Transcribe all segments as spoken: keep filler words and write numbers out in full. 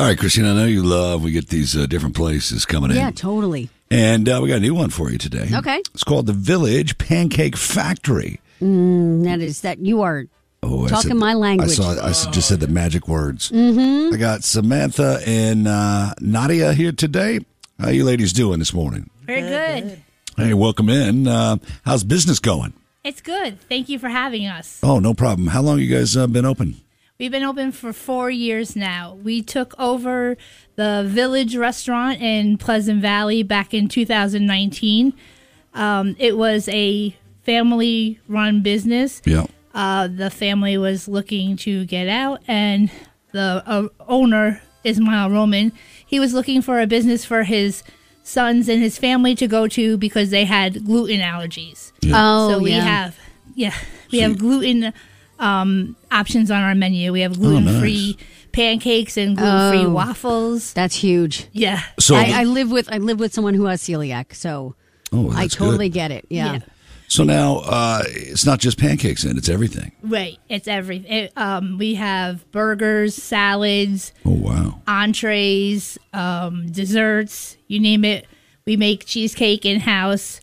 All right, Christina, I know you love, we get these uh, different places coming in. Yeah, totally. And uh, we got a new one for you today. Okay. It's called the Village Pancake Factory. Mm, that is that you are Oh, I talking said- my language. I saw. I just said the magic words. Mm-hmm. I got Samantha and uh, Nadia here today. How you ladies doing this morning? Very good. Hey, welcome in. Uh, how's business going? It's good. Thank you for having us. Oh, no problem. How long you guys uh, been open? We've been open for four years now. We took over the Village restaurant in Pleasant Valley back in two thousand nineteen. Um, it was a family-run business. Yeah. Uh, the family was looking to get out, and the uh, owner, Ismail Roman, he was looking for a business for his sons and his family to go to because they had gluten allergies. Oh, so we yeah. have, yeah, we So have you- gluten um, options on our menu. We have gluten-free pancakes and gluten-free Oh. waffles. That's huge. Yeah. So, I, I live with I live with someone who has celiac, so oh, I that's totally good. get it. Yeah. Yeah. So now uh, it's not just pancakes in; it's everything. Right. It's everything. It, um, we have burgers, salads, Oh wow! entrees, um, desserts, you name it. We make cheesecake in-house.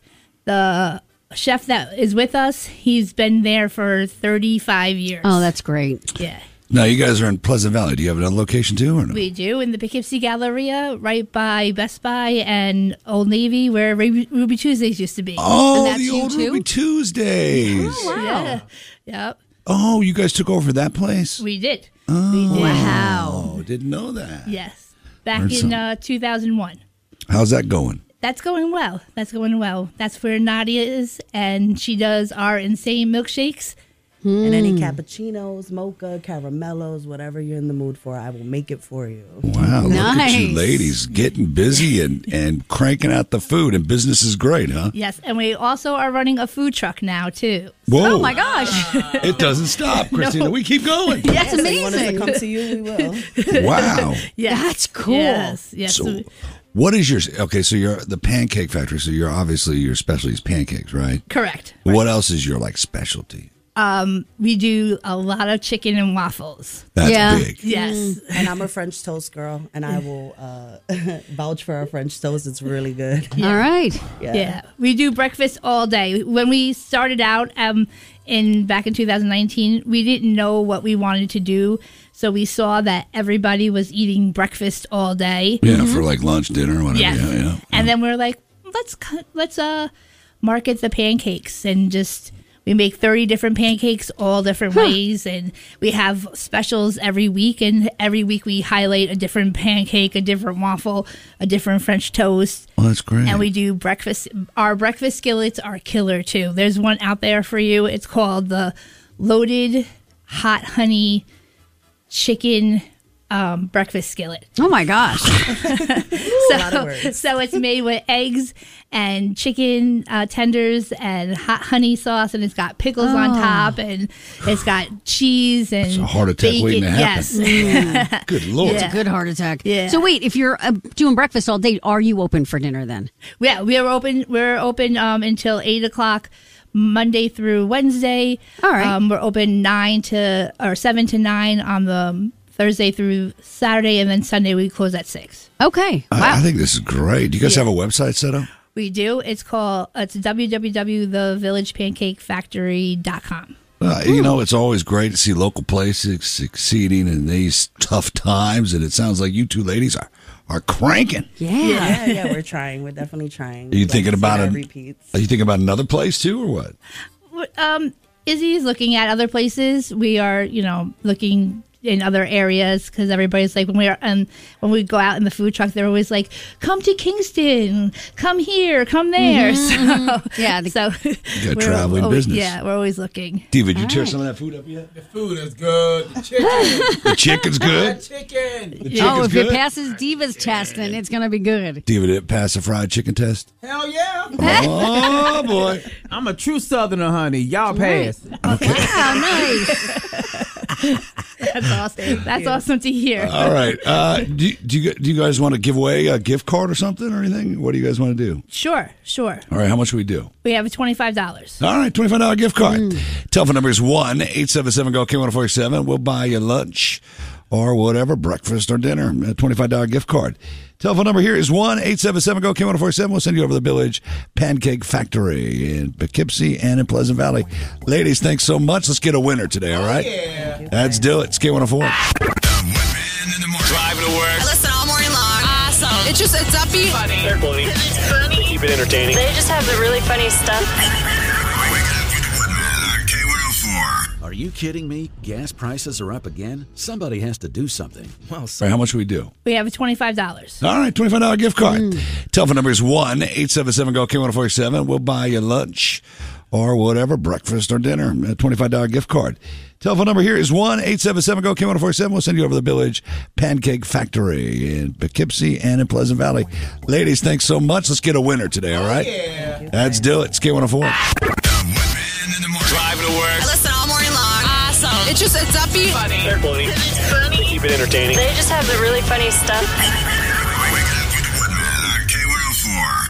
The chef that is with us, he's been there for thirty-five years. Oh, that's great. Yeah. Now you guys are in Pleasant Valley. Do you have another location too, or no? We do in the Poughkeepsie Galleria, right by Best Buy and Old Navy, where Ruby, Ruby Tuesdays used to be. oh, And that's the you old too? Ruby Tuesdays. Oh, wow. Yeah. Yep. Oh, you guys took over that place? We did. Oh, We did. Wow. Oh, didn't know that. Yes. Back Learned in something. uh, two thousand one. How's that going? That's going well. That's going well. That's where Nadia is, and she does our insane milkshakes. And any cappuccinos, mocha, caramellos, whatever you're in the mood for, I will make it for you. Wow, look at you Nice. ladies getting busy and, and cranking out the food, and business is great, huh? Yes, and we also are running a food truck now, too. Whoa. Oh my gosh. It doesn't stop, Christina. We keep going. Yes, So you want us to amazing. come to you? We will. Wow. yes. That's cool. Yes, yes. So, what is your okay? So you're the pancake factory. So you're obviously your specialty is pancakes, right? Correct. What else is your like specialty? Um, we do a lot of chicken and waffles. That's Yeah. big. Yes. And I'm a French toast girl, and I will uh, vouch for our French toast. It's really good. All right. Yeah. Yeah, we do breakfast all day. When we started out um, in back in two thousand nineteen, we didn't know what we wanted to do, so we saw that everybody was eating breakfast all day. Yeah, for like lunch, dinner, whatever. Yes. Yeah, yeah. And then we're like, let's cut- let's uh market the pancakes and just we make thirty different pancakes all different ways, and we have specials every week, and every week we highlight a different pancake, a different waffle, a different French toast. Oh, that's great. And we do breakfast. Our breakfast skillets are killer too. There's one out there for you. It's called the Loaded Hot Honey Chicken um, Breakfast Skillet. Oh my gosh. So, lot of words. so it's made with eggs and chicken uh, tenders and hot honey sauce, and it's got pickles on top, and it's got cheese and It's a heart attack bacon. waiting to happen. Yes. Good Lord. Yeah. Good heart attack. Yeah. So wait, if you're uh, doing breakfast all day, are you open for dinner then? Yeah, we are open. We're open um, until eight o'clock, Monday through Wednesday. All right. Um, we're open nine to or seven to nine on the Thursday through Saturday, and then Sunday we close at six. Okay. Wow. I, I think this is great. Do you guys have a website set up? We do. It's called. It's w w w dot the village pancake factory dot com. Uh, you know, it's always great to see local places succeeding in these tough times, and it sounds like you two ladies are, are cranking. yeah. Yeah, yeah, we're trying. We're definitely trying. Are you Like thinking to see about that it? repeats. Are you thinking about another place too, or what? Um, Izzy is looking at other places. We are, you know, looking in other areas because everybody's like when we are um, when we go out in the food truck, they're always like, "Come to Kingston, come here, come there." So Yeah, the- so got we're traveling always- business. Yeah, we're always looking. David, did you tear some of that food up yet? The food is good. The chicken. The chicken's the good. chicken. The chicken's Oh, if good. it passes Diva's test, then it's going to be good. David, it passed the fried chicken test. Hell yeah. Oh boy! I'm a true Southerner, honey. Y'all pass. Wow, nice. That's awesome. That's awesome to hear. All right. Uh, do, do you do you guys want to give away a gift card or something or anything? What do you guys want to do? Sure, sure. All right. How much do we do? We have a twenty-five dollars. All right, twenty-five dollars gift card. Telephone number is one eight seven seven G O K one four seven. We'll buy you lunch or whatever, breakfast or dinner. A twenty-five dollars gift card. Telephone number here is one eight seven seven G O K one four seven. We'll send you over to the Village Pancake Factory in Poughkeepsie and in Pleasant Valley. Ladies, thanks so much. Let's get a winner today, all right? Yeah. Let's do it. It's K one oh four. Driving to work. I listen all morning long. Awesome. It's just, it's upbeat. Funny. They're funny. It's funny. They keep it entertaining. They just have the really funny stuff. Are you kidding me? Gas prices are up again? Somebody has to do something. Well, All right, how much do we do? We have a twenty-five dollars. All right, twenty-five dollars gift card. Mm. Telephone number is one eight seven seven G O K one four seven. We'll buy you lunch or whatever, breakfast or dinner. A twenty-five dollars gift card. Telephone number here is one eight seven seven G O K one four seven. We'll send you over to the Village Pancake Factory in Poughkeepsie and in Pleasant Valley. Ladies, thanks so much. Let's get a winner today, all right? Yeah. Let's do it. It's K one oh four. Driving to work. I listen all morning long. Awesome. It's just, it's upbeat. Funny. They're funny. It's funny. They keep it entertaining. They just have the really funny stuff.